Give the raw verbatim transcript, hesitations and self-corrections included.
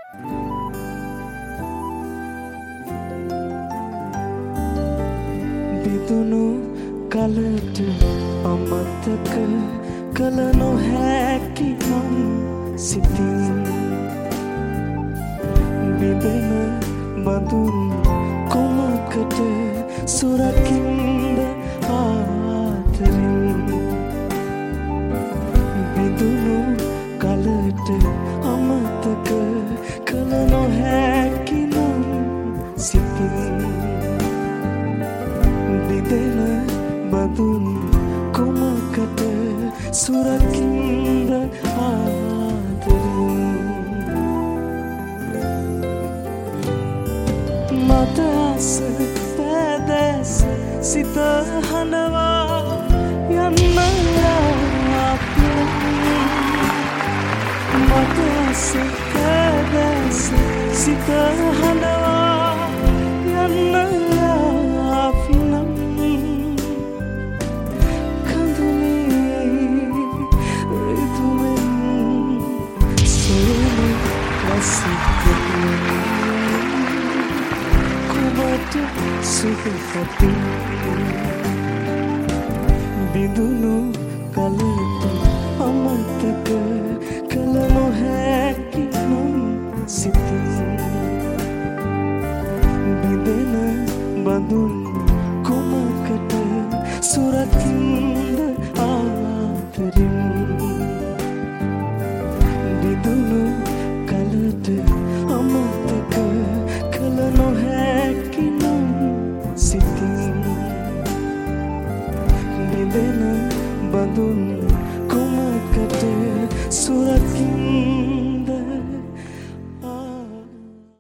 बिदुनु कलट अमतक कल නොහැකි නම් සිතින් බිඳෙන බඳුන් කොමකට සුරකින්ද ආදරෙන් बिदुनु कलट अमतक कल නොහැකි නම් සිතින් බිඳෙන බඳුන් කොමකට සුරකින්ද ආදරෙන් මට ආස පැදැස සිත හඬවා යන්න ආපිනම් මට ආස පැදැස සිත හඬවා යන්න ආපිනම් सुखती बिदुनु कलट अमतक कल නොහැකි